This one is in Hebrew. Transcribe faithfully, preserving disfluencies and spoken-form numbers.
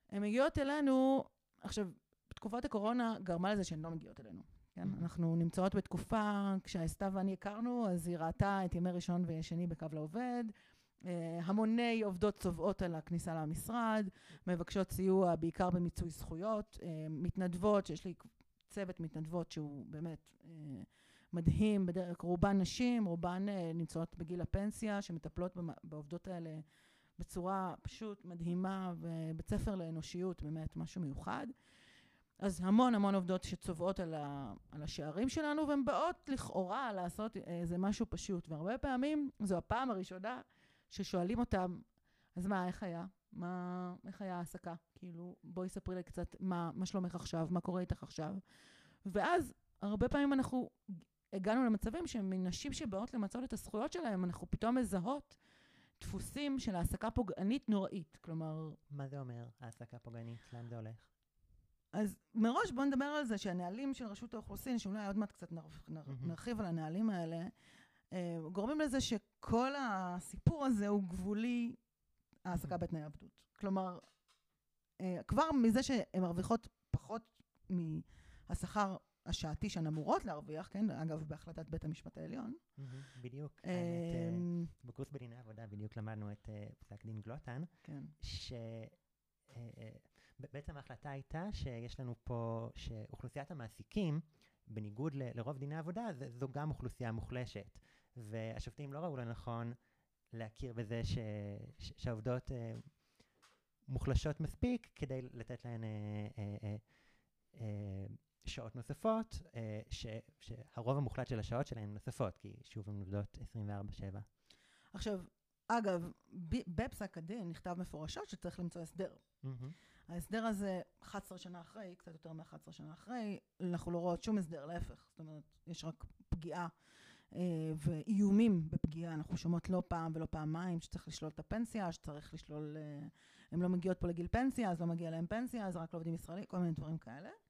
הן מגיעות אלינו, עכשיו, בתקופת הקורונה גרמה לזה שהן לא מגיעות אלינו. כן? אנחנו נמצאות בתקופה, כשהסתיו ואני הכרנו, אז היא ראתה את ימי ראשון ושני בקו לעובד, המוני עובדות צובעות על הכניסה למשרד, מבקשות סיוע בעיקר במיצוי זכויות, מתנדבות, שיש לי צוות מתנדבות שהוא באמת מדהים, בדרך רובן נשים, רובן נמצאות בגיל הפנסיה, שמטפלות בעובדות האלה בצורה פשוט מדהימה, ובית ספר לאנושיות, באמת משהו מיוחד. אז המון המון עובדות שצובעות על, ה, על השערים שלנו, והן באות לכאורה לעשות איזה משהו פשוט, והרבה פעמים זו הפעם הראשונה ששואלים אותם, אז מה, איך היה? מה, איך היה העסקה? כאילו, בואי ספרי לי קצת מה, מה שלומך עכשיו, מה קורה איתך עכשיו. ואז הרבה פעמים אנחנו הגענו למצבים שמנשים שבאות למצות את הזכויות שלהם, אנחנו פתאום מזהות דפוסים של העסקה פוגענית נוראית. כלומר... מה זה אומר, העסקה פוגענית? לאן זה הולך? אז מראש בואו נדבר על זה שהנהלים של רשות האוכלוסין, שאולי עוד מעט קצת נרחיב על הנהלים האלה, גורמים לזה שכל הסיפור הזה הוא גבולי העסקה בתנאי עבדות. כלומר, כבר מזה שהן מרוויחות פחות מהשכר השעתי שהן אמורות להרוויח, כן? אגב, בהחלטת בית המשפט העליון. בדיוק. בקורס בדיני עבודה בדיוק למדנו את פסק דין גלוטן, ש... בעצם ההחלטה הייתה שיש לנו פה, שאוכלוסיית המעסיקים, בניגוד ל- לרוב דיני עבודה, זו גם אוכלוסייה מוחלשת. והשופטים לא ראו לנכון להכיר בזה ש- ש- שהעובדות אה, מוחלשות מספיק, כדי לתת להן אה, אה, אה, אה, שעות נוספות, אה, ש- שהרוב המוחלט של השעות שלהן נוספות, כי שוב הן עובדות עשרים וארבע שבע. עכשיו, אגב, בפסק הדין נכתב מפורשות שצריך למצוא הסדר. Mm-hmm. ההסדר הזה, אחת עשרה שנה אחרי, קצת יותר מ-אחת עשרה שנה אחרי, אנחנו לא רואות שום הסדר, להפך. זאת אומרת, יש רק פגיעה אה, ואיומים בפגיעה. אנחנו שומעות לא פעם ולא פעמיים שצריך לשלול את הפנסיה, שצריך לשלול, אה, הם לא מגיעות פה לגיל פנסיה, אז לא מגיע להם פנסיה, אז רק לעובדים ישראלים, כל מיני דברים כאלה.